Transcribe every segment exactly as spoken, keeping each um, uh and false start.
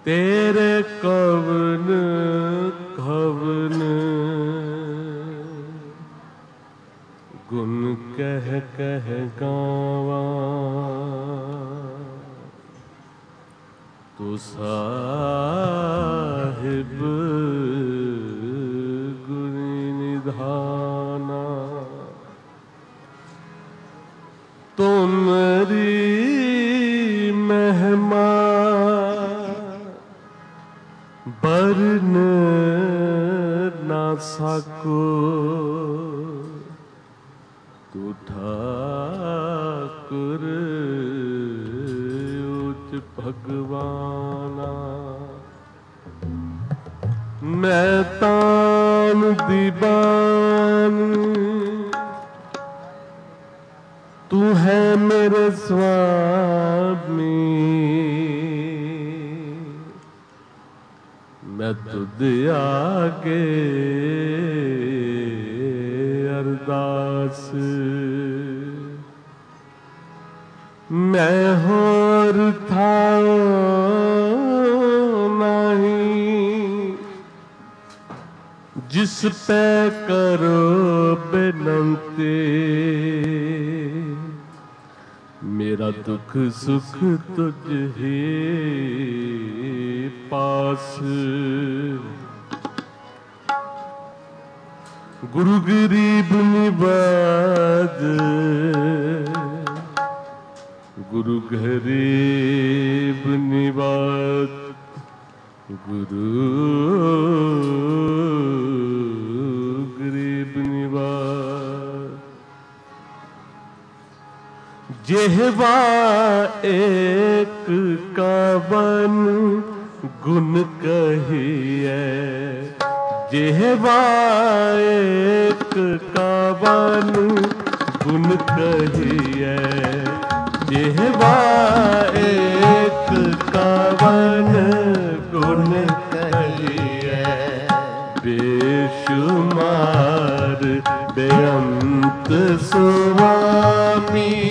तेरे कवन कवन गुण कह कह गावा, तू साहिब गुण निधाना। तुमरी महिमा बरन ना सको, तू ठाकुर उच भगवाना। मैं तान दीवान, तू है मेरे स्वामी। मैं तुझ आगे अरदास, मैं होर था नहीं, जिस पे करो बिनती। मेरा दुख सुख तुझ ही पास। गुरु गरीब निवाज, गुरु गरीब निवाज, गुरु गरीब निवाज। जेहवा एक कावन गुण कहिए, जेहवा एक कावन गुण कहिए, जेहवा एक कावन गुण कहिए। बेशुमार बेअंत स्वामी,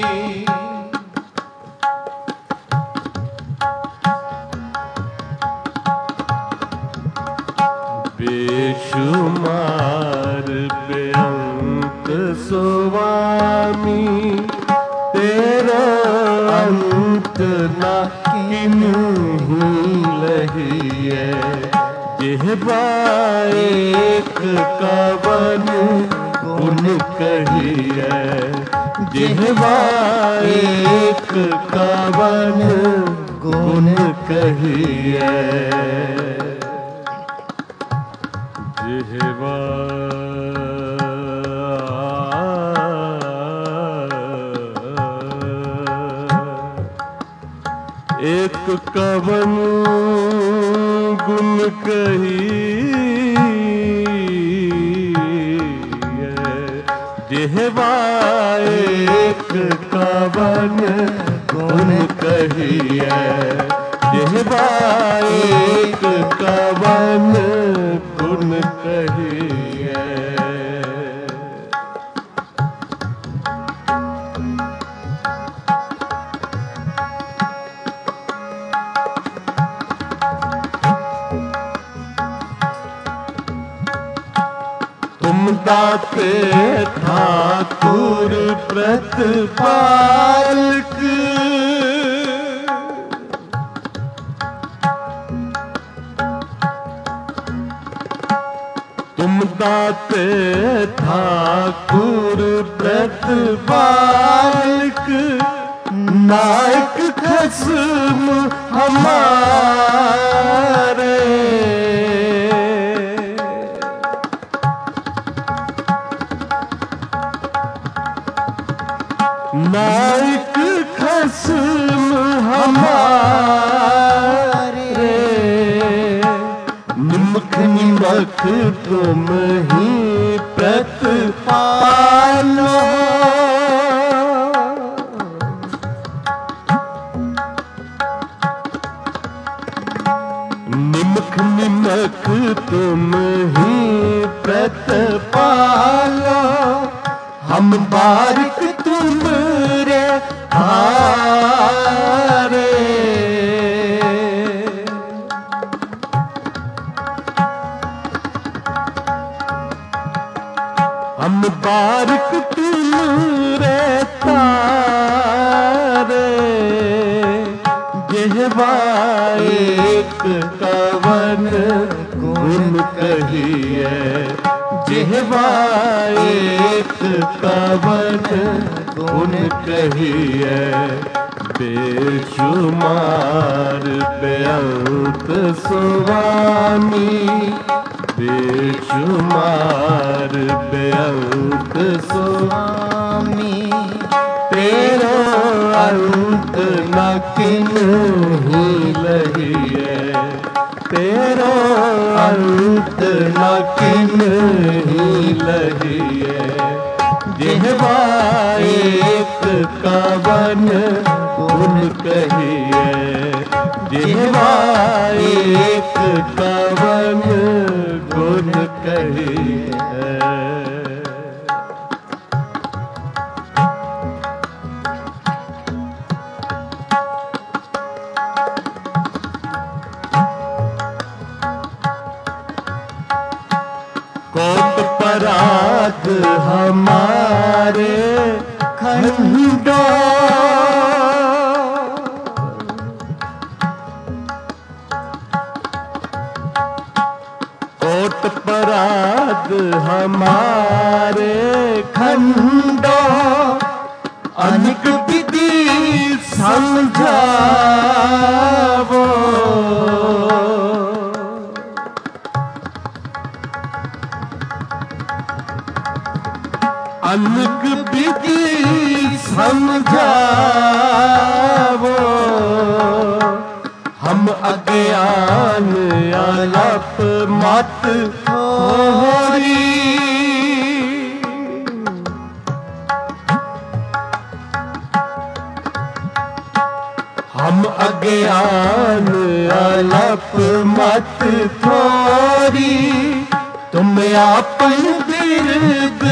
बेशुमार बेअंत स्वामी। तेरा अंत ना किन्हीं लहिए, जेहवा एक कावन गुण कहिए, जेहवा एक कावन गुण कहिए। जेहवा एक कवन गुण कहिए, जेहवा एक कवन गुण कहिए, जेहवा एक कवन गुण कहिए। तुम दाते ठाकुर प्रतिपालक, तुम दाते ठाकुर प्रतिपालक। नायक खसम हमारे, नायक खसम हमारे। निमख निमख तुम ही प्रतिपालो, निमख निमख तुम ही प्रतिपालो। हम बारिक तुम रे हारे, बारिक तुम रे तारे, जिह्वा एक कवन गुण कहिए, जिह्वा एक कवन गुण कहिए, बेशुमार बेअंत स्वामी, बेशुमार बेअंत स्वामी, तेरो अंत न किन्ही लहिए, तेरो अंत न किन्ही लहिए, जिह्वा एक कवन गुण कहिए, जिह्वा एक कवन गुण कहिए। कोट पराग हमारे खंडो, कोट पराग हमारे खंडो, अनेक विधि समझावो, अनेक विधि समझावो, हम अज्ञान अलप मत होरी, हम अज्ञान अलप मत थोरी, तुम आपन बिरद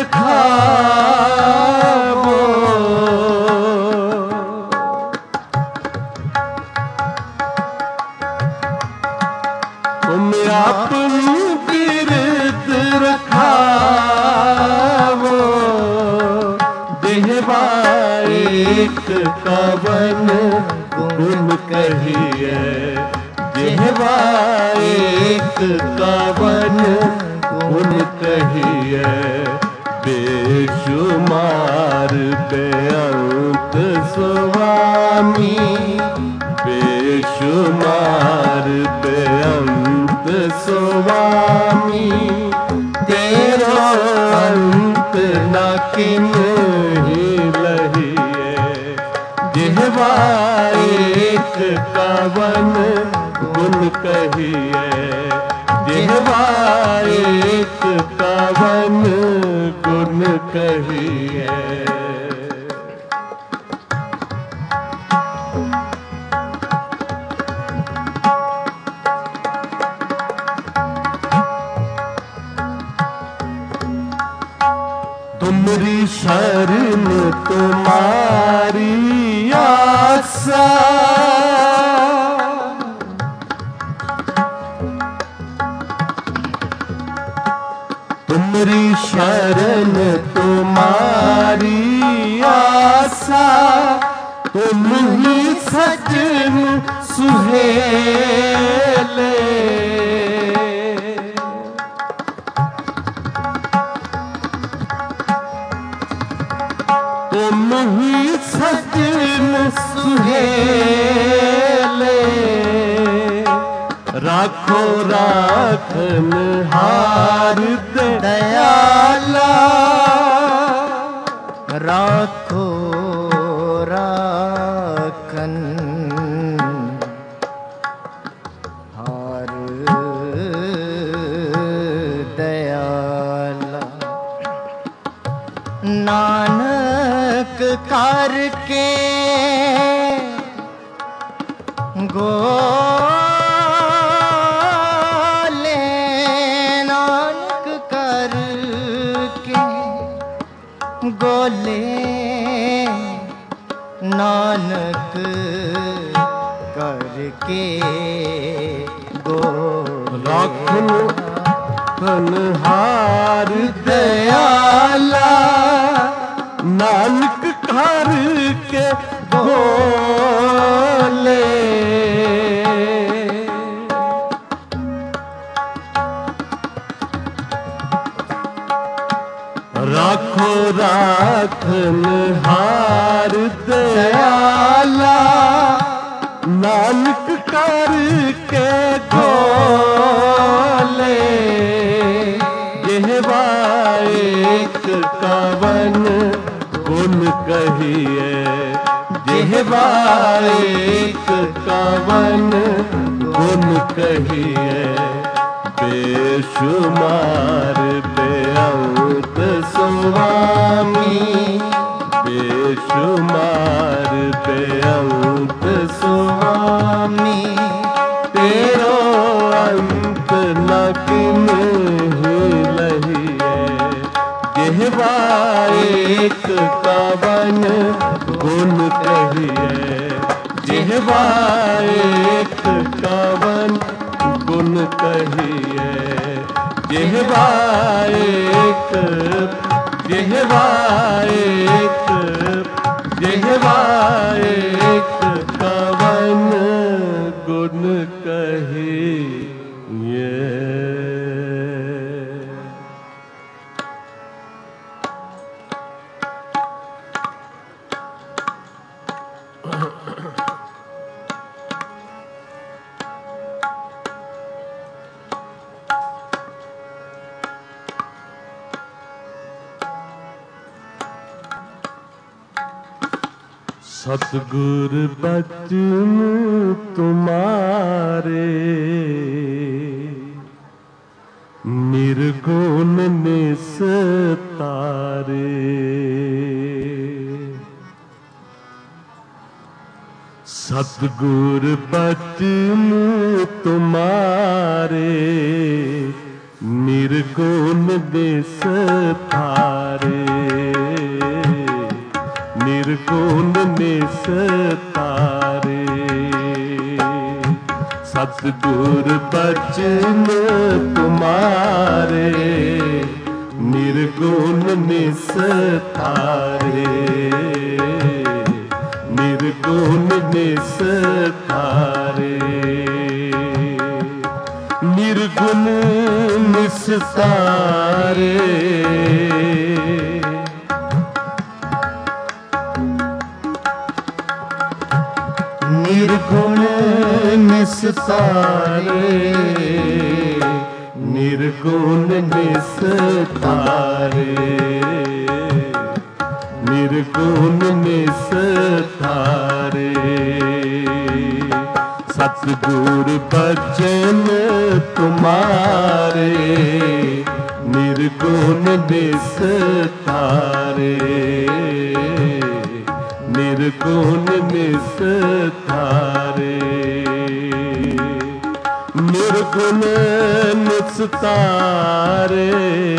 रखावो, तुम आपन बिरद रखावो, जिह्वा एक कवन गुण कहिए, जिह्वा एक कवन गुण कहिए, बेशुमार बेअंत स्वामी, बेशुमार बेअंत स्वामी, तेरो अंत न किन्ही लहिए, जिह्वा एक कवन गुण कहिए, जिह्वा एक कवन गुण कहिए। तुमरी शरण तुम्हारी आशा, तुमरी शरण तुम्हारी आशा, तुम ही सजन सुहेले, तुम ही सजन सुहेले, राखो राखन हार दयाला, राखो राखन हार दयाला, नानक करके गोले, नानक करके गोले, नानक करके गोले, राखन राखनहार दयाला नानक कर के बोले। राखो राखनहार दयाला नानक कर के गोले। यहवा एक कवन गुण कहिए, यहवा एक कवन गुण कहिए। बेशुमार बेअंत स्वामी, बेशुमार बेअंत स्वामी। तेरो अंत न किन्हीं लहिए। यहवा एक कवन गुण कहिए, यहवा एक कवन गुण कहिए। यहवा एक, यहवा एक, यहवा एक कवन गुण कहिए। सतगुर बचन तुम्हारे निर्गुण निस्तारे। सतगुर बचन तुम्हारे निर्गुण निस्तारे। निर्गुण निस्तारे। सतगुर बचन तुम्हारे निर्गुण निस्तारे। निर्गुण निस्तारे। निर्गुण निस्तारे। निर्गुण निस्तारे। निर्गुण निस्तारे। निर्गुण निस्तारे। सतगुर बचन तुम्हारे निर्गुण निस्तारे। निर्गुण निस्तारे। निर्गुण निस्तारे।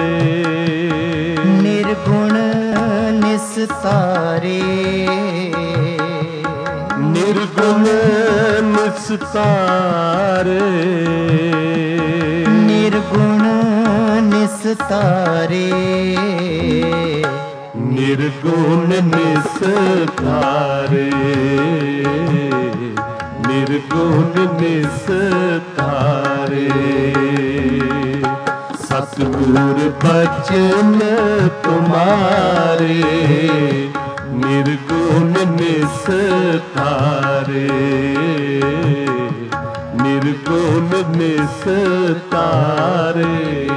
निर्गुण निस्तारे। निर्गुण निस्तारे। निर्गुण निस्तारे। निर्गुण निस्तारे। निर्गुण निस्तारे। सतगुर बचन तुम्हारे निर्गुण निस्तारे। निर्गुण निस्तारे।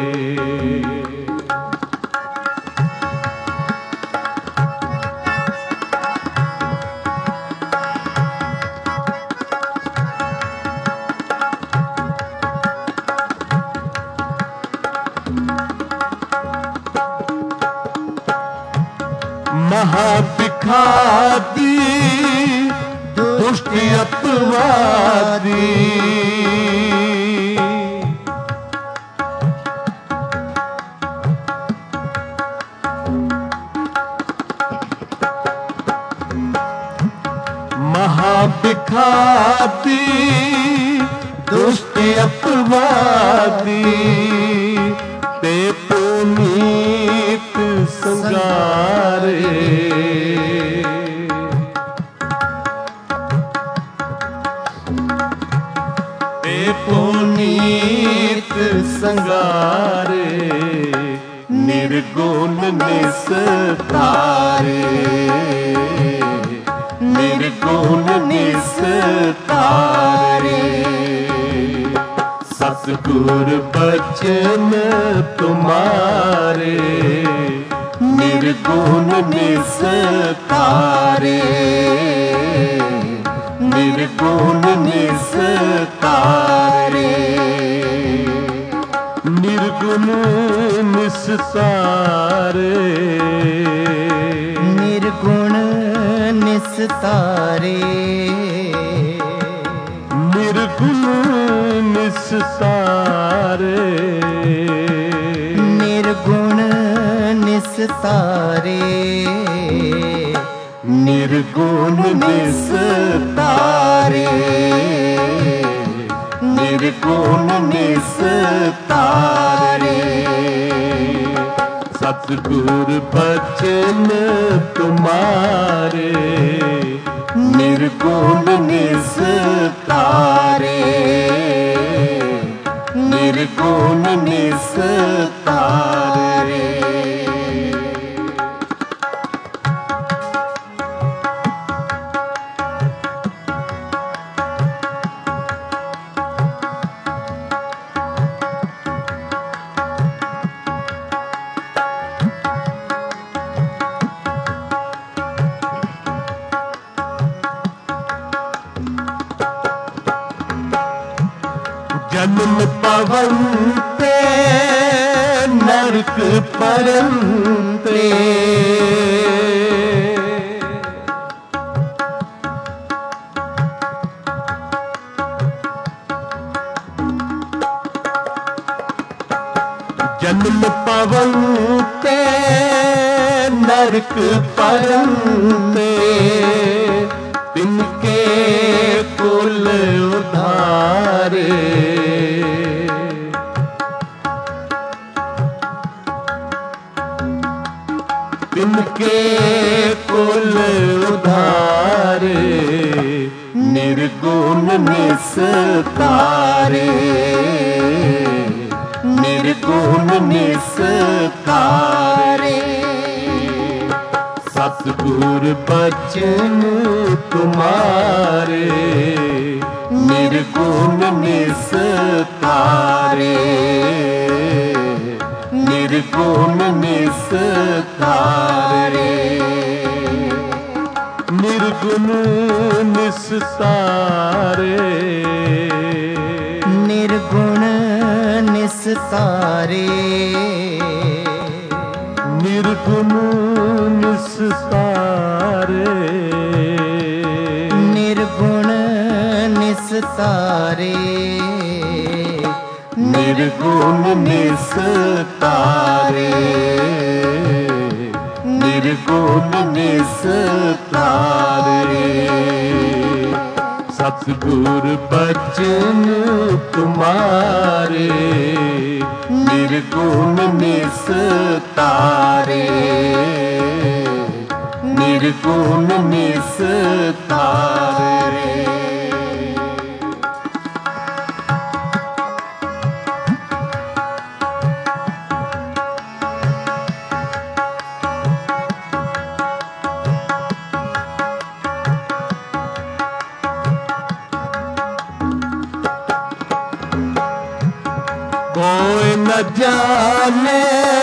महाबिखादी दुष्ट अपवादी। महाबिखादी दुष्ट अपवादी। संगारे। ए पुनीत संगारे निर्गुण निस्तारे, निर्गुण निस्तारे। सतगुर बचन तुम्हारे निर्गुण निस्तारे, निर्गुण निस्तारे। निर्गुण निस्तारे, निर्गुण निस्तारे, निर्गुण निस्तारे, निर्गुण निस्तारे, निर्गुण निस्तारे, निर्गुण निस्तारे। सतगुर बचन तुम्हारे निर्गुण निस्तारे, निर्गुण निस्तारे। जन्म पवन ते नरक परंते, जन्म पवन ते नरक परंते। तिनके कुल उधारे, तिनके कुल उधारे। निर्गुण निस्तारे, निर्गुण निस्तारे। सतगुर बचन तुम्हारे निर्गुण निस्तारे, निर्गुण निस्तारे। निर्गुण निस्तारे, निर्गुण निस्तारे, निर्गुण निस्तारे, निर्गुण निस्तारे, निर्गुण निस्तारे, निर्गुण निस्तारे। सतगुर बचन तुम्हारे निर्गुण निस्तारे, निर्गुण निस्तारे। कोई न जाने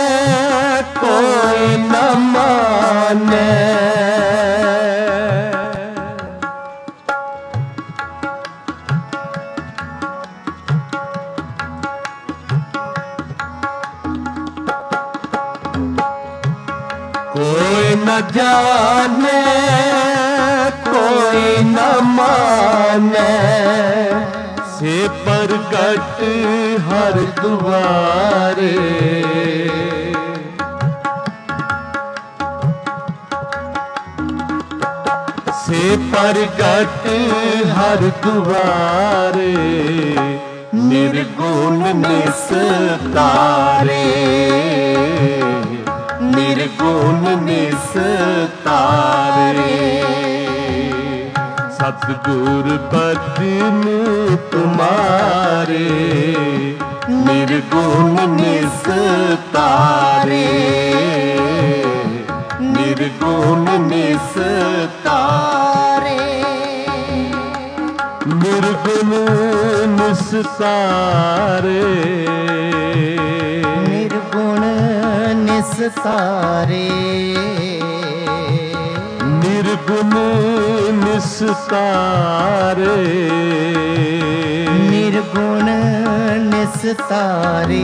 कोई न माने, कोई न जाने कोई न माने। से प्रगट हर द्वारे, से प्रगट हर द्वारे। निर्गुण निस्तारे, निर्गुण निस्तारे। सतगुर बचन तुम्हारे निर्गुण निस्तारे। निर्गुण निस्तारे। निर्गुण निस्तारे। निर्गुण निस्तारे। निर्गुण निस्तारे। निर्गुण निस्तारे।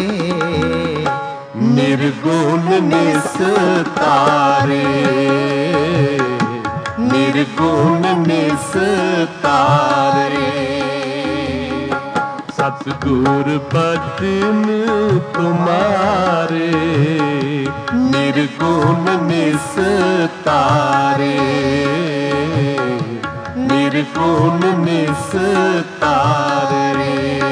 निर्गुण निस्तारे। निर्गुण निस्तारे। सतगुर बचन तुम्हारे निर्गुण निस्तारे। निर्गुण निस्तारे।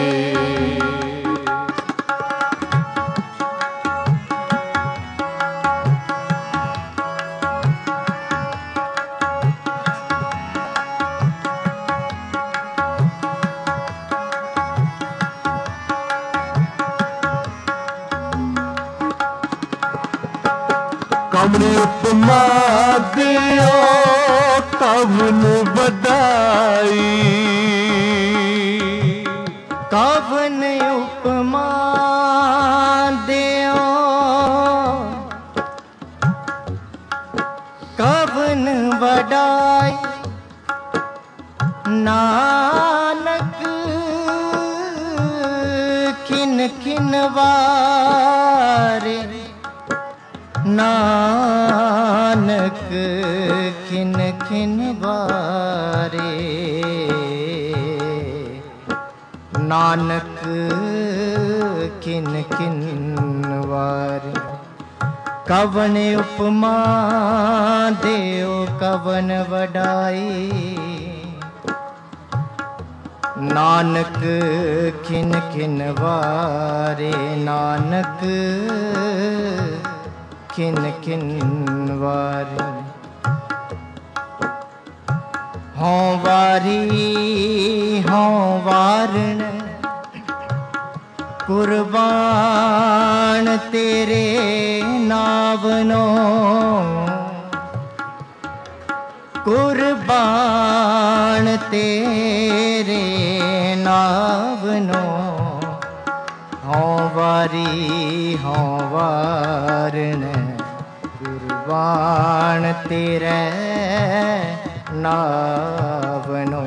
कवन उपमा दियो कवन बधाई। कवन उपमा दियो कवन बड़ाई। नानक खिन खिन वारे। नानक खिन खिन वारे। नानक खिन खिन वारे। कवन उपमा देओ कवन वडाई। नानक खिन खिन वारे। नानक खिन खिन वारी। हों वारी हों वारण कुर्बान तेरे नावनो। कुर्बान तेरे नावनो। हों वारी हों वारण कुर्बान तेरे नावनो।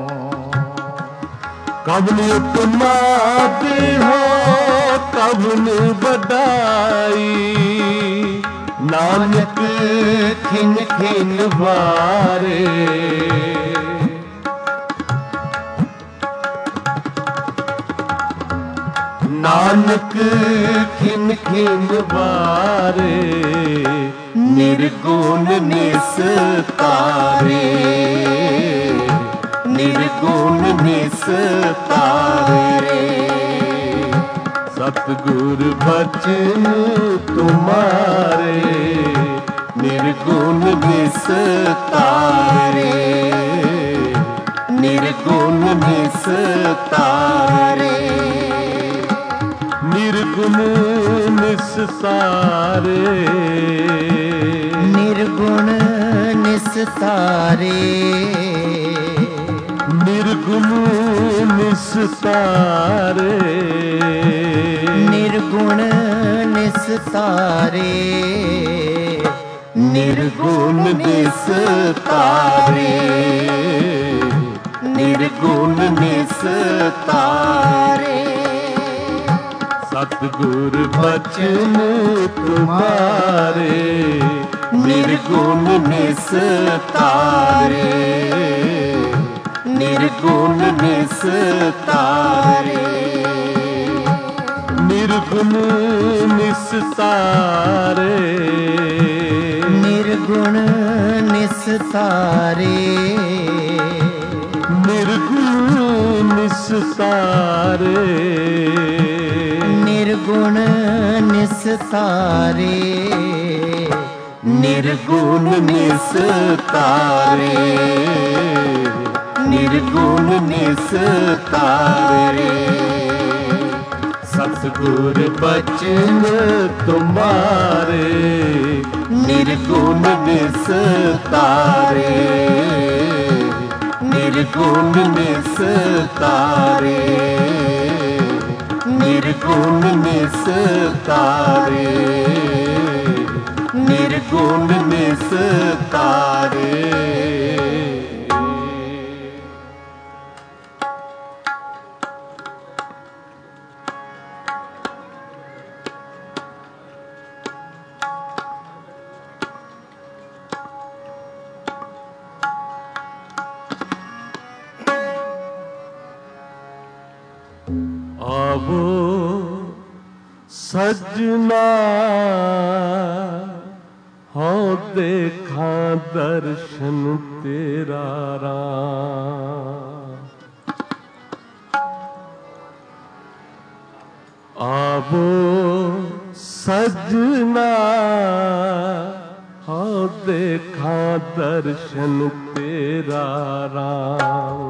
कवन उपमा देहो कवन बधाई। नानक खिन खिन वारे। नानक खिन खिन वारे। निर्गुण निस्तारे। निर्गुण निस्तारे। सतगुर बचन तुम्हारे निर्गुण निस्तारे। निर्गुण निस्तारे। निर्गुण निस्तारे। निर्गुण निस्तारे। निर्गुण निस्तारे। निर्गुण निस्तारे। निर्गुण निस्तारे। निर्गुण निस्तारे। सतगुर बचन तुम्हारे निर्गुण निस्तारे। निर्गुण निस्तारे। निर्गुण निस्तारे। निर्गुण निस्तारे। निर्गुण निस्तारे। निर्गुण निस्तारे, निर्गुण निस्तारे, निर्गुण निस्तारे। सतगुर बचन तुम्हारे, निर्गुण निस्तारे, निर्गुण निस्तारे, निर्गुण निस्तारे, निर्गुण निस्तारे। आवो सजना हो देखा दर्शन तेरा राम। आवो सजना हो देखा दर्शन तेरा राम।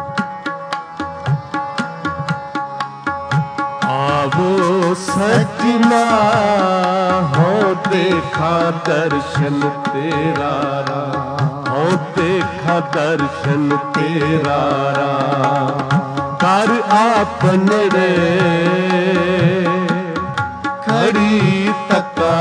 आवो सजना हो देखा दर्शन तेरा राम, हो देखा दर्शन तेरा राम। कर आपने रे खड़ी तका,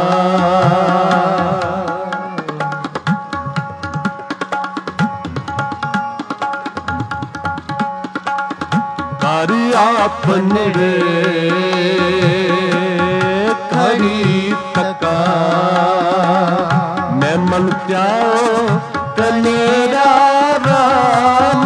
कर आपने रे खड़ी तका। मैं मन जाओ कनेरा राम,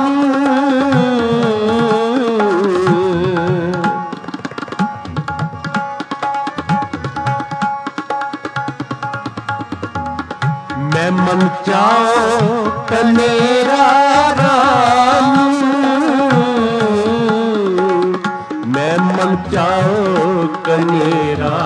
मैं मन जाओ कनेरा राम, मैं मन जाओ कनेरा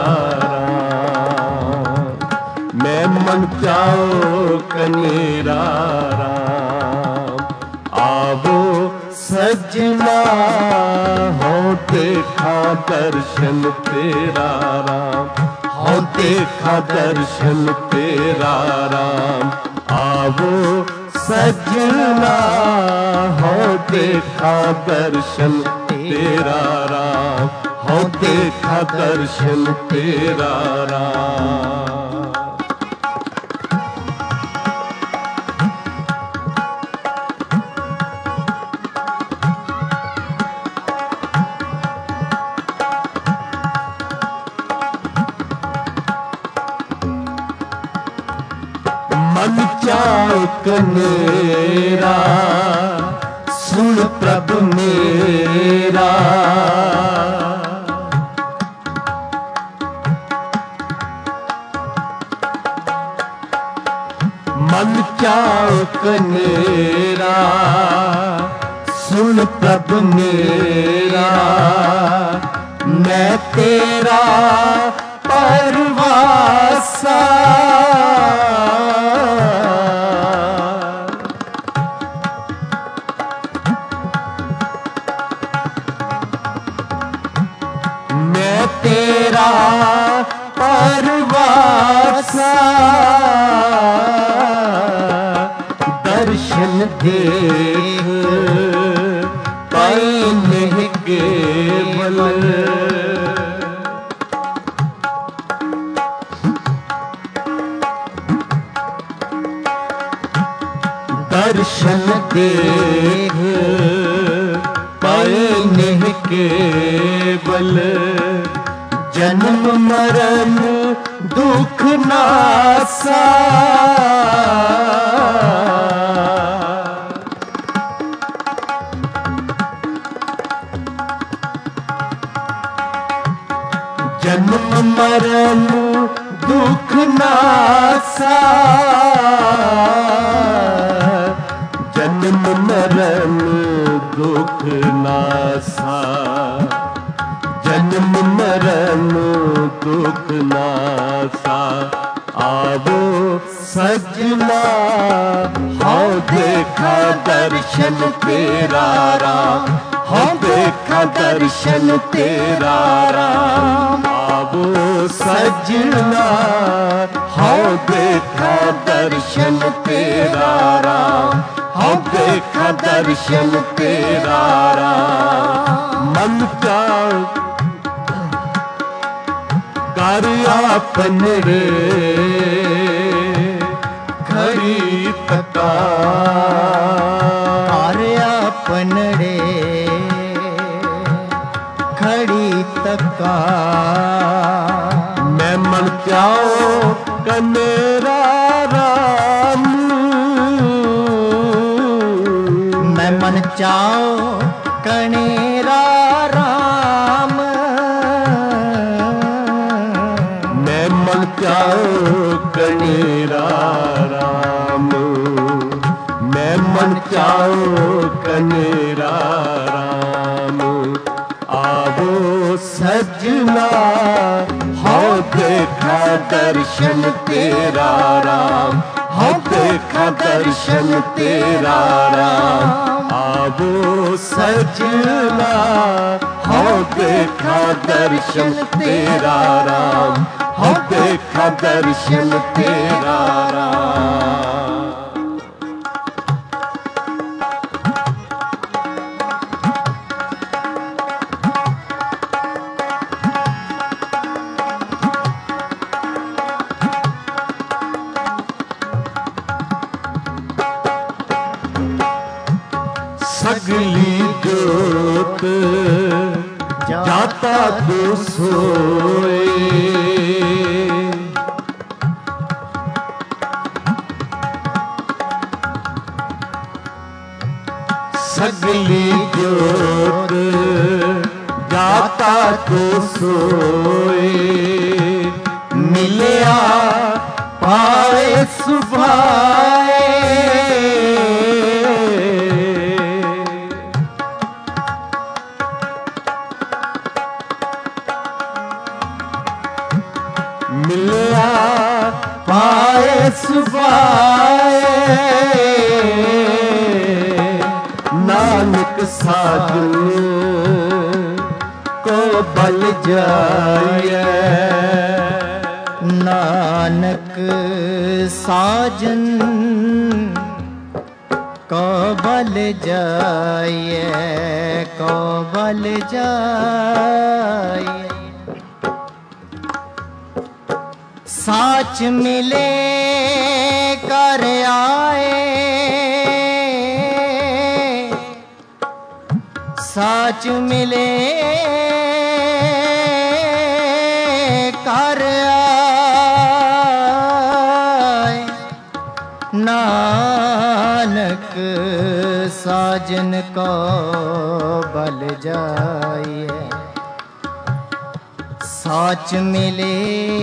राम, मैं मन जाओ कनेरा राम। आवो सजना हो देखा दर्शन तेरा राम, हो देखा दर्शन तेरा राम। आवो सजना हो देखा दर्शन तेरा राम, हो देखा दर्शन तेरा राम। मन चाह कनेरा सुन प्रभु मेरा, मन चाह कनेरा सुन प्रभु मेरा। मैं तेरा परवासा, मैं तेरा परवासा। दर्शन देख पाए नहीं केवल, दर्शन देख पाए नहीं केवल। जन्म मरण दुख नासा, जन्म मरण दुख नासा, जन्म मरण दुख नासा। जन्म जन्म मरण दुख नासा आवो सजना हाँ देखा दर्शन तेरा राम हाँ देखा दर्शन तेरा राम आवो सजना हाँ देखा दर्शन तेरा राम हाँ देखा दर्शन तेरा राम मन प्यार कर आपन रे खड़ी तका कर आपन रे खड़ी तका मैं मन त्याओ कनेरा राम मैं मन चाओ कनेरा राम मैं मन त्याओ कनेरा राम मैं मन चाओ कनेरा राम आवो सजना हाँ देखा दर्शन तेरा राम हाँ देखा दर्शन तेरा राम आवो सजना हाँ देखा दर्शन तेरा राम हाँ देखा दर्शन तेरा राम सगली जोत जाता तो सोए सगली जोत जाता तो सोए मिलिया पाए सुभाए मिलिया पाए सुभाए नानक साजन को बल जाए नानक साजन को बल जाए को बल जाए साच मिले कर आए साच मिले कर आए नानक साजन को बल जाए साच मिले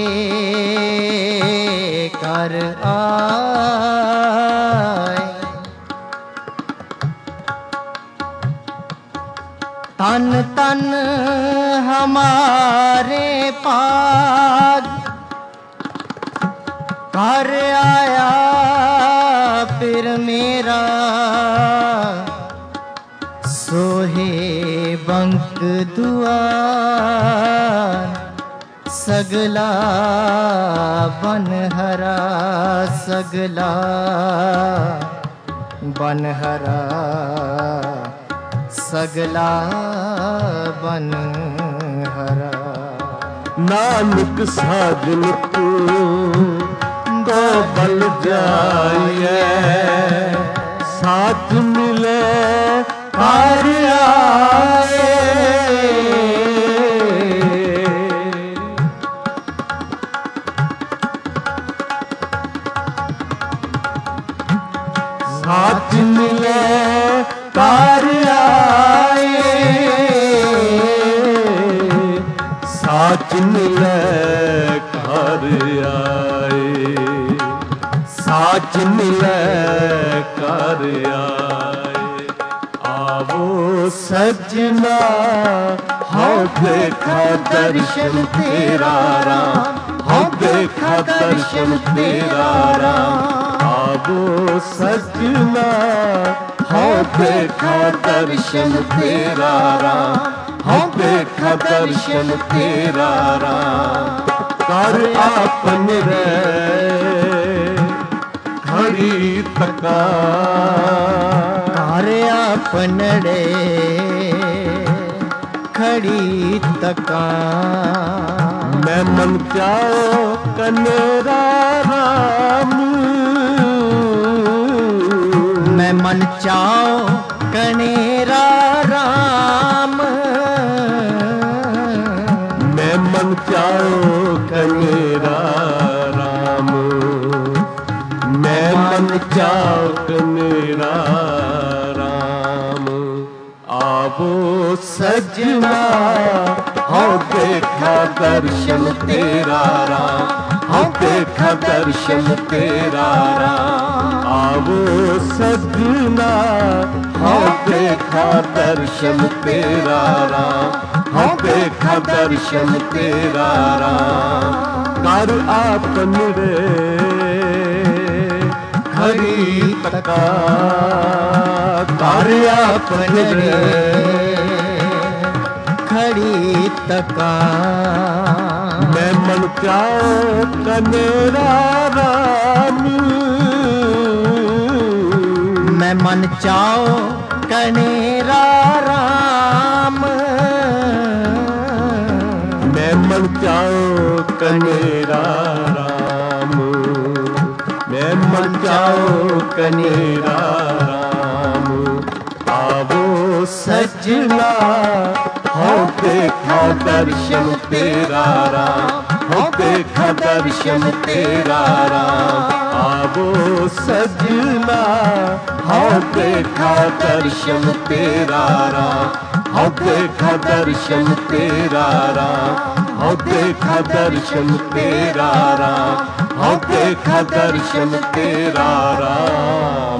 कर आए तन तन हमारे पाग कर आया फिर मेरा सोहे बंक दुआर सगला बनहरा सगला बनहरा सगला बनहरा नानक साजन को बल जाए साथ मिले कर आए साथ मिले कर आए साथ मिले कर आए साथ मिले कर आए आवो सजना हो देखा दर्शन तेरा राम, हो देखा दर्शन तेरा राम। आवो सजना हो देखा दर्शन तेरा राम, हो देखा दर्शन तेरा राम। कर आपन रे घड़ी तका, कर आपन रे खड़ी तका। मैं मन चाओ कनेरा राम, मैं मन चाओ कनेरा राम। मैं मन चाओ कनेरा राम, मैं मन चाओ कनेरा राम। आवो सजना हो देखा दर्शन तेरा राम, हो देखा दर्शन तेरा राम। आवो सजना हो देखा दर्शन तेरा राम, हो देखा दर्शन तेरा राम। कर आपन रे घड़ी तका, कर आपन रे खड़ी तका। मैं मन चाओ कनेरा राम, मैं मन चाओ कनेरा राम। मैं मन चाओ कनेरा राम, मैं मन चाओ कनेरा राम। आवो सजना हो देखा दर्शन तेरा राम, हो देखा दर्शन तेरा राम। आवो सजना हो देखा दर्शन तेरा राम, हो देखा दर्शन तेरा राम, हो देखा दर्शन तेरा राम, हो देखा दर्शन तेरा राम।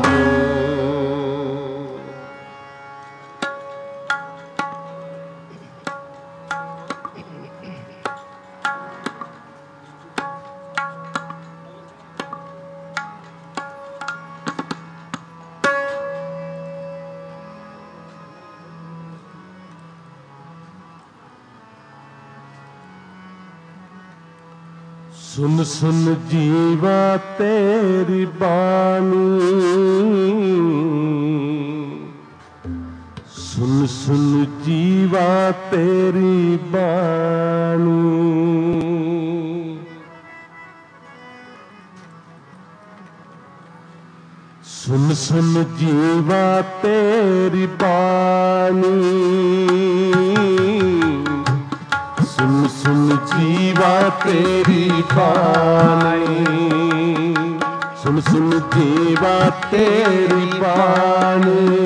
सुन सुन जीवा तेरी बानी, सुन सुन जीवा तेरी बानी। सुन सुन जीवा तेरी बानी, सुन सुन जीवा तेरी बानी। सुन सुन जीवा तेरी बानी,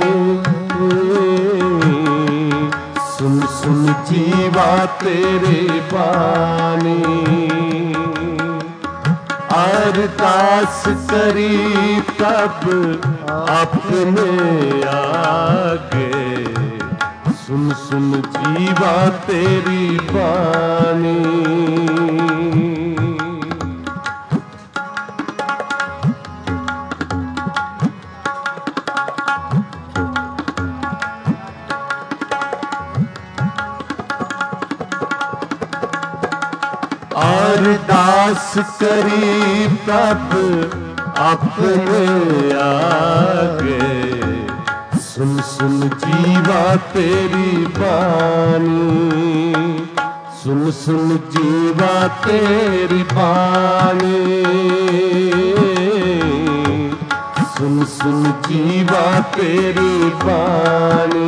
सुन सुन जीवा तेरी बानी। अरदास करी तब अपने आगे, सुन सुन जीवा तेरी बानी। अरदास करी तब अपने आगे, सुन सुन जीवा तेरी बानी। सुन सुन जीवा तेरी बानी, सुन सुन जीवा तेरी बानी।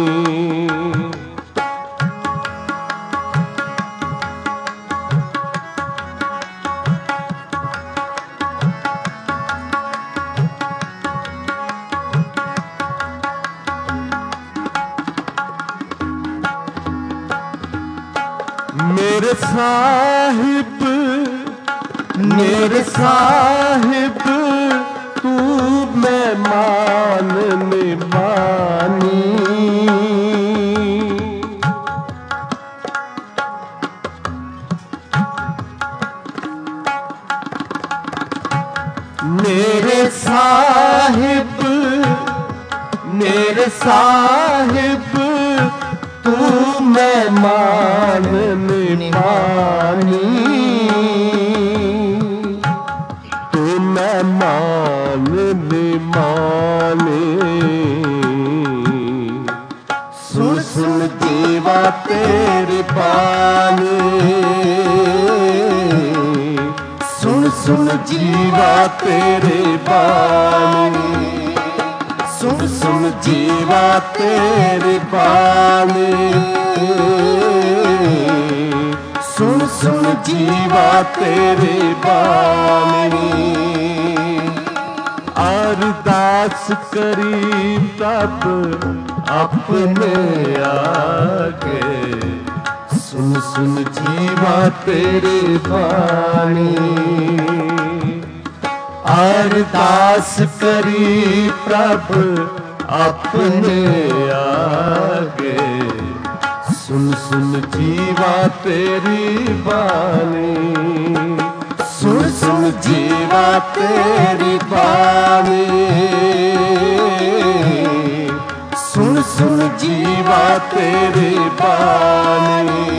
मेरे साहिब मेरे साहिब तू मेहमान निभानी। साहिब तू मेहमान निमानी, तू मेहमान निमानी। सुन सुन जीवा तेरी बानी, सुन सुन जीवा तेरी बानी, सुन सुन जीवा तेरी बानी, सुन सुन जीवा तेरी बानी। अरदास करी तब अपने आगे, सुन सुन जीवा तेरी बानी। अरदास करी प्रभु अपने आगे, सुन सुन जीवा तेरी बानी, सुन सुन जीवा तेरी बानी, सुन सुन जीवा तेरी बानी।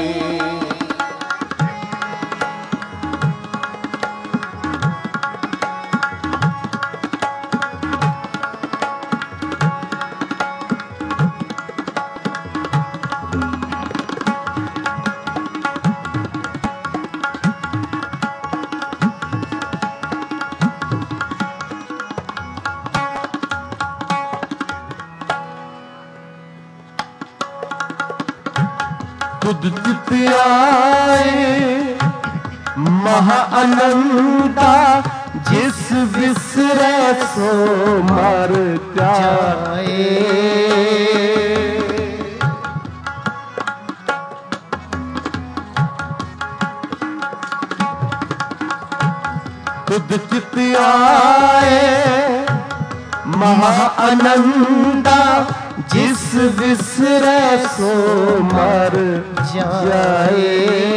खुद चित आए महाअनंता, जिस विसरे सो मर जाए। खुद चित आए महाअनंता, जिस विसरे सो मर जाए।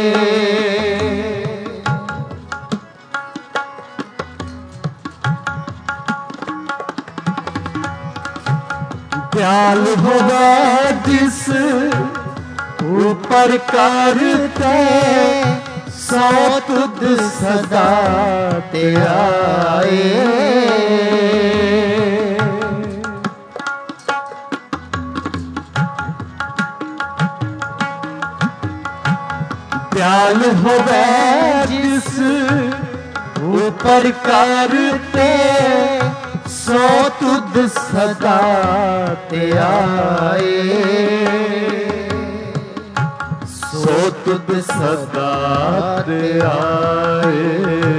दयाल होगा जिस ऊपर करते, सो तुद सदा त्याए। दयाल होवे जिस ऊपर करते, सो तुद सदा त्याए। सो तुद सदा त्याए।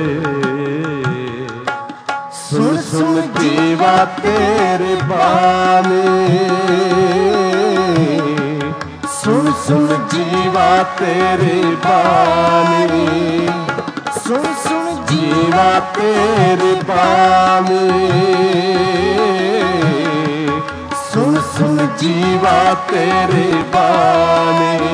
सुन सुन जीवा तेरे बानी, सुन सुन जीवा तेरी बानी, सुन सुन जीवा तेरी बानी, सुन सुन जीवा तेरी बानी।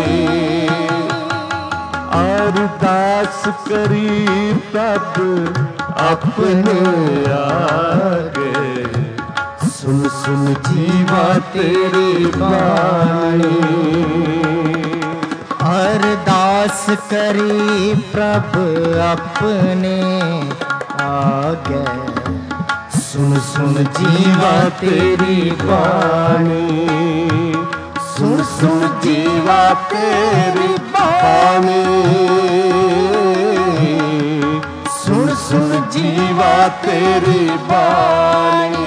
अरदास करी तब अपने आगे, सुन सुन जीवा तेरी बानी। अरदास करी प्रभु अपने आगे, सुन सुन जीवा तेरी बानी, सुन सुन जीवा तेरी बानी, सुन सुन जीवा तेरी बानी।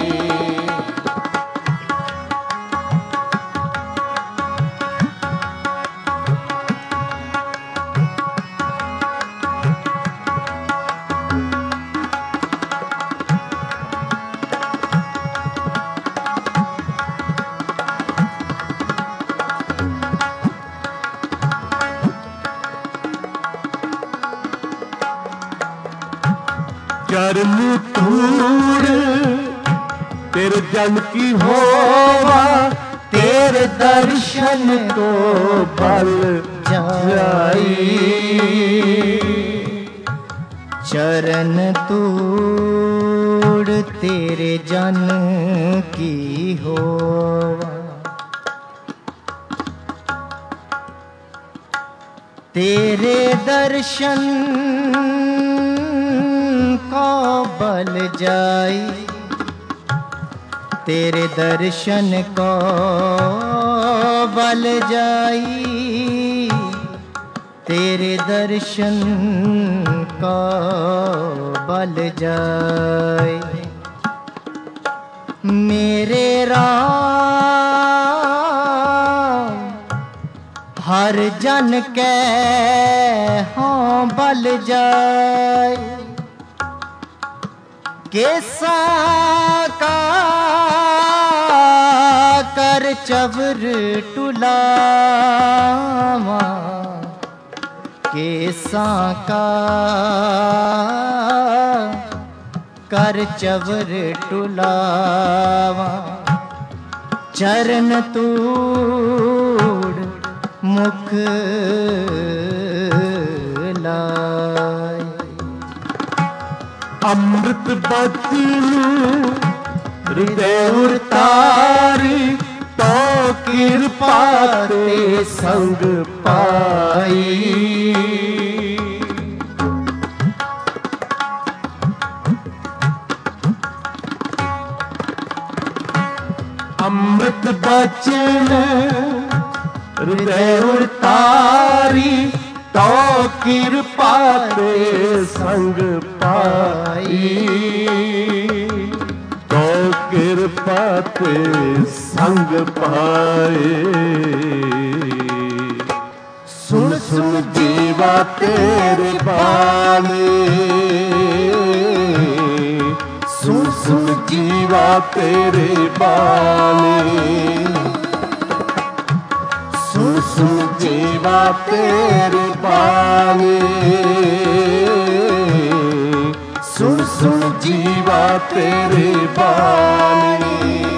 कर्म धूड़ तेरे जन की होवा, तेरे दर्शन को बल जाई। चरण तूड़ तेरे जन की होवा, तेरे दर्शन को बल जाई, तेरे दर्शन को बल जाई, तेरे दर्शन को बल जाई। मेरे राम हर जन के हों बल जाए, केसा का कर चवर टुलावा, केसा का कर चवर टुलावा। चरण तूड़ मुख लाए, अमृत बचन हृदय उतारी, तो कृपा ते संग पाई। अमृत बचन हृदय उतारी, तो कृपा ते संग पाई, तो कृपा ते संग पाए। सुन सुन जीवा तेरे बानी, सुन सुन जीवा तेरे बानी, सुन सुन जीवा तेरे बानी, सुन सुन जीवा तेरे बानी।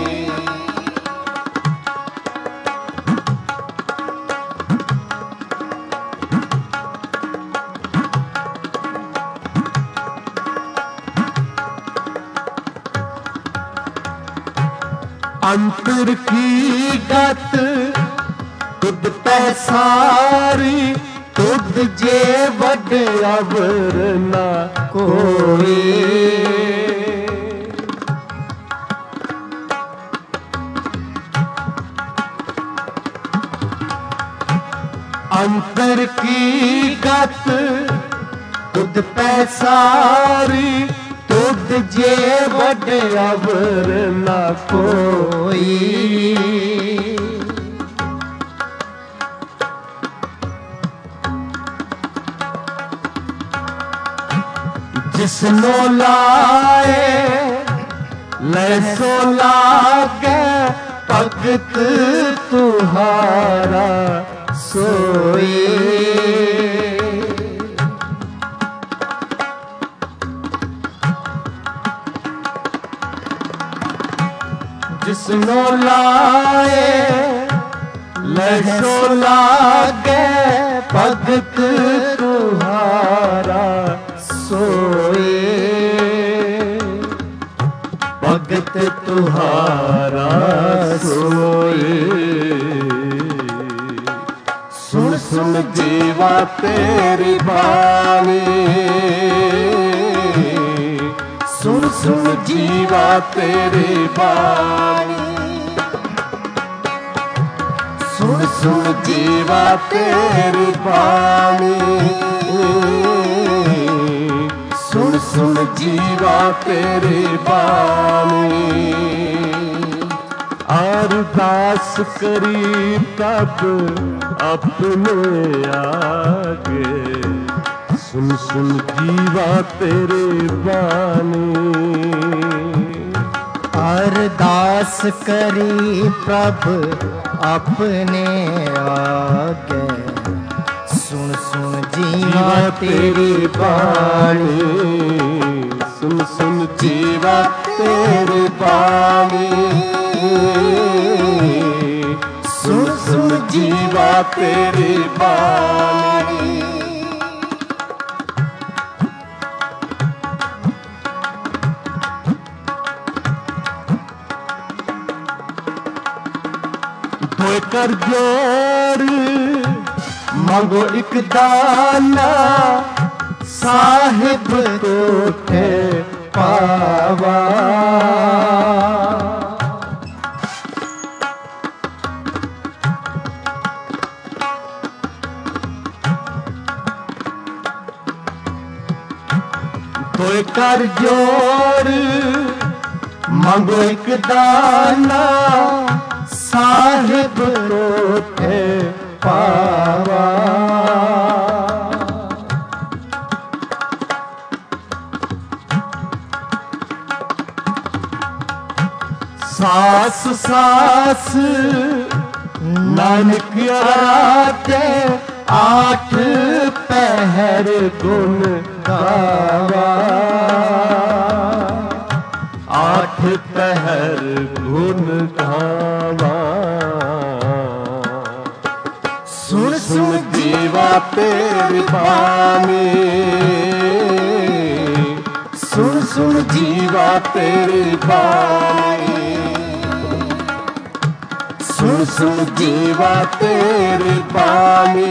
अंतर की गत तुद पैसारी, तुद जे वड अवर ना कोई। अंतर की गत तुद पैसारी, तुद जे वड अवर ना कोई। जिसनो लाए लैसो लागे, भगत तुहारा सोई। जिसनो लाए लैसो लागे, भगत तुहारा सोए। भगत तुहारा सोए। सुन सुन जीवा तेरी बानी, सुन सुन जीवा तेरी बानी, सुन सुन जीवा तेरी बानी, सुन सुन जीवा तेरी बानी। अरदास करी तब अपने आगे, सुन सुन जीवा तेरे बानी। अरदास करी प्रभु अपने आगे, सुन सुन जीवा तेरी बानी, सुन सुन जीवा तेरी बानी, सुन सुन जीवा तेरी बानी। धोए कर जोर ਮੰਗੋ ਇੱਕ ਦਾਨਾ ਸਾਹਿਬ ਤੋਥੇ ਪਾਵਾ। ਤੋਏ ਕਰ ਜੋੜ ਮੰਗੋ ਇੱਕ ਦਾਨਾ ਸਾਹਿਬ ਤੋਥੇ ਪਾਵਾ। ਸਾਸ ਸਾਸ ਨਾਨਕ ਆਰਾਧੇ ਆਠ ਪਹਿਰ ਗੁਣ ਗਾਵਾ। ਆਠ ਪਹਿਰ ਗੁਣ ਗਾਵਾ। ਸੁਣ ਸੁਣ ਜੀਵਾ ਤੇਰੀ ਬਾਣੀ। ਸੁਣ ਸੁਣ ਜੀਵਾ ਤੇਰੀ ਬਾਣੀ। ਸੁਣ ਸੁਣ ਜੀਵਾ ਤੇਰੀ ਬਾਣੀ।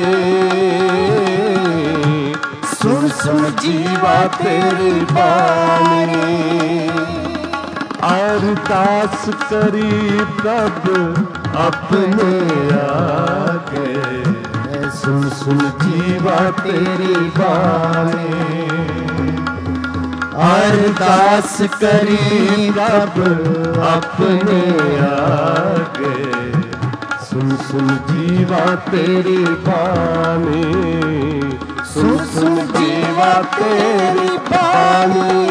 ਸੁਣ ਸੁਣ ਜੀਵਾ ਤੇਰੀ ਬਾਣੀ। ਅਰਦਾਸ ਕਰੀ ਪ੍ਰਭ ਆਪਣੇ ਆਗੇ। ਸੁਣ ਸੁਣ ਜੀਵਾ ਤੇਰੀ ਬਾਣੀ। ਅਰਦਾਸ ਕਰੀ ਪ੍ਰਭ ਆਪਣੇ ਆਗੇ। ਸੁਣ ਸੁਣ ਜੀਵਾ ਤੇਰੀ ਬਾਣੀ। ਸੁਣ ਸੁਣ ਜੀਵਾ ਤੇਰੀ ਬਾਣੀ।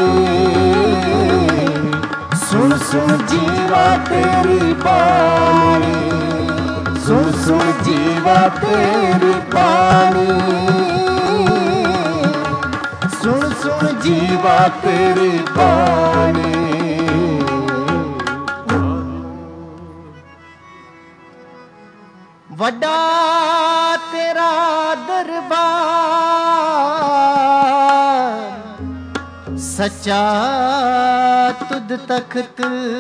ਸੁਣ ਸੁਣ ਜੀਵਾ ਤੇਰੀ ਬਾਣੀ। ਸੁਣ ਸੁਣ ਜੀਵਾ ਤੇਰੀ ਬਾਣੀ। ਸੁਣ ਸੁਣ ਜੀਵਾ ਤੇਰੀ ਬਾਣੀ। ਵੱਡਾ ਤੇਰਾ ਦਰਬਾਰ ਸੱਚਾ ਤੁਧ ਤਖਤ।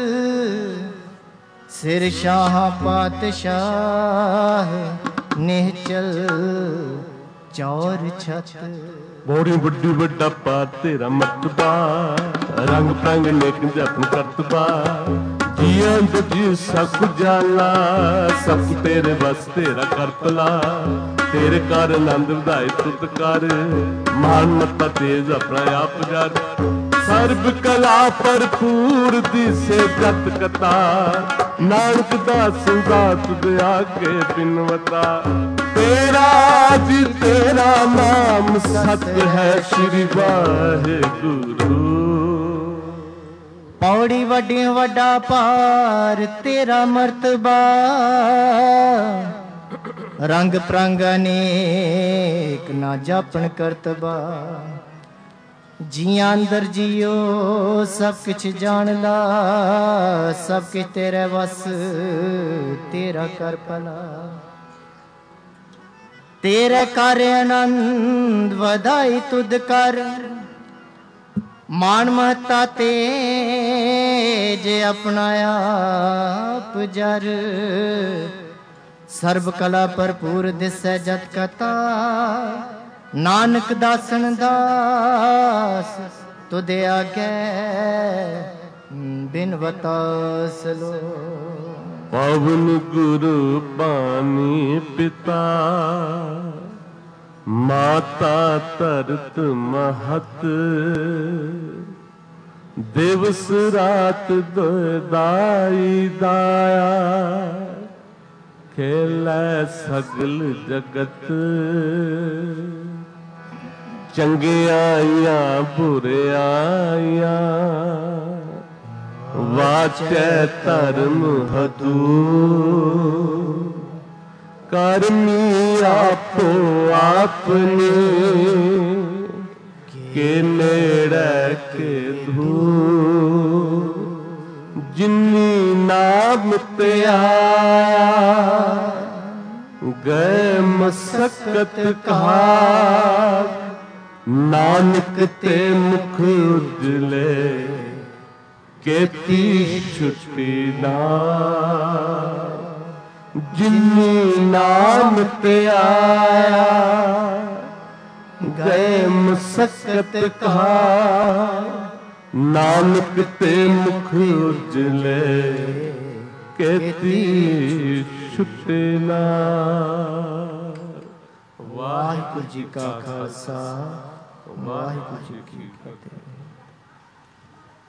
ਸਿਰ ਸ਼ਾਹ ਪਾਤਸ਼ਾਹ ਨਿਹਚਲ ਚੌਰ ਛਤ। ਬੋੜੀ ਵੱਡੀ ਵੱਡਾ ਪਾ ਤੇਰਾ ਮਰਤਬਾ। ਰੰਗ ਪ੍ਰੰਗ ਨੇਕ ਜਪਨ ਕਰਤਬਾ। ਜੀਆਂ ਜੀ ਸਭ ਜਾਲਾ ਸਭ ਤੇਰੇ ਬਸ ਤੇਰਾ ਕਰਪਲਾ। ਤੇਰੇ ਕਰ ਆਨੰਦ ਵਧਾਏ ਤੁਧ ਕਰ। ਮਾਨ ਮੱਤਾ ਤੇਜ ਆਪਣਾ ਆਪ ਜਰ। ਸਰਬ ਕਲਾ ਭਰਪੂਰ ਦਿਸੇ ਜਤ ਕਤਾ। ਨਾਨਕ ਦਾਸ ਦਾਤ ਦਿਆ ਕੇ ਬਿਨਵਤਾ। ਤੇਰਾ ਜੀ ਤੇਰਾ ਨਾਮ ਸਤ ਹੈ ਸ਼੍ਰੀ ਵਾਹਿਗੁਰੂ। ਪੌੜੀ ਵੱਡੀ ਵੱਡਾ ਪਾਰ ਤੇਰਾ ਮਰਤਬਾ। ਰੰਗ ਪ੍ਰੰਗ ਅਨੇਕ ਨਾ ਜਾਪਣ ਕਰਤਬਾ। ਜੀਆਂ ਅੰਦਰ ਜੀਓ ਸਭ ਕੁਛ ਜਾਣ ਲਾ। ਸਭ ਕੁਛ ਤੇਰੇ ਵਸ ਤੇਰਾ ਕਰ ਭਲਾ। ਤੇਰੇ ਕਰ ਆਨੰਦ ਵਧਾਈ ਤੁਧ ਕਰ। ਮਾਨ ਮਹਤਾ ਤੇਜ ਆਪਣਾ ਆਪ ਜਰ। ਸਰਬ ਕਲਾ ਭਰਪੂਰ ਦਿਸੈ ਜਤ ਕਤਾ। ਨਾਨਕ ਦਾਸਨ ਦਾਸ ਤੁਧ ਆਗੇ ਬਿਨਵਤਾ ਸਲੋ। ਪਵਨ ਗੁਰੂ ਬਾਣੀ ਪਿਤਾ। ਮਾਤਾ ਧਰਤ ਮਹਤ। ਦਿਵਸ ਰਾਤ ਦਾਈ ਦਾਇਆ। ਖੇਲੇ ਸਗਲ ਜਗਤ। ਚੰਗਿਆਈਆਂ ਬੁਰਿਆਈਆਂ। ਵਾਚੈ ਧਰਮ ਹਦੂਰ। ਕਰਮੀ ਆਪੋ ਆਪਨੇ। ਕੇ ਨੇੜੇ ਕੇ ਧੂਰ। ਜਿਨੀ ਨਾਮ ਧਿਆਇਆ। ਗਏ ਮਸਕਤ ਕਹਾ। ਨਾਨਕ ਤੇ ਮੁਖ ਉਜਲੇ। ਕੇਤੀ ਛੁੱਟੀ ਨਾ। ਜਿਨੀ ਨਾਮ ਤੇ ਆਇਆ ਗਏ ਮੁਸਕਤ ਕਹਾ ਨਾਨਕ ਤੇ ਮੁਖ ਉਜਲੇ ਕੇਤੀ ਛੁਟੇ ਨਾ। ਵਾਹਿਗੁਰੂ ਜੀ ਕਾ ਖਾਲਸਾ ਵਾਹਿਗੁਰੂ ਜੀ ਕੀ ਫਤਿਹ।